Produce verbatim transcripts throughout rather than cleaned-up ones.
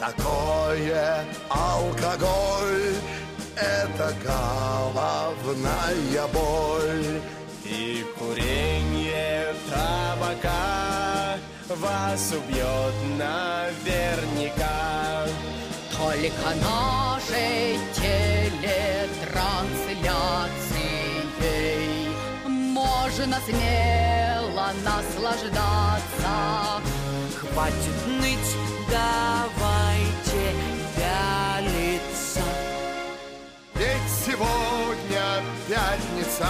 такое алкоголь. Это головная боль. И курение табака вас убьет наверняка. Только нашей телетрансляцией можно смело наслаждаться. Хватит ныть, давайте пялиться. Ведь сегодня пятница.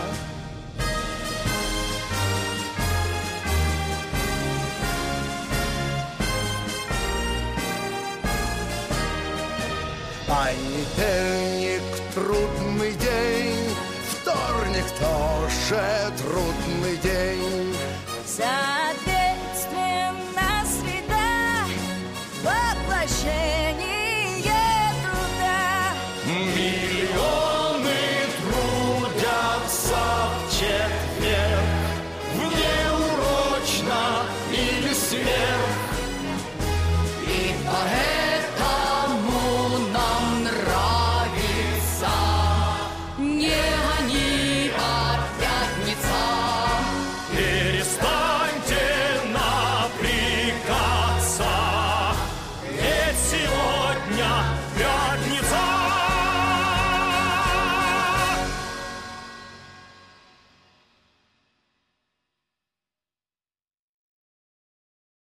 Понедельник трудный день, вторник тоже трудный день. За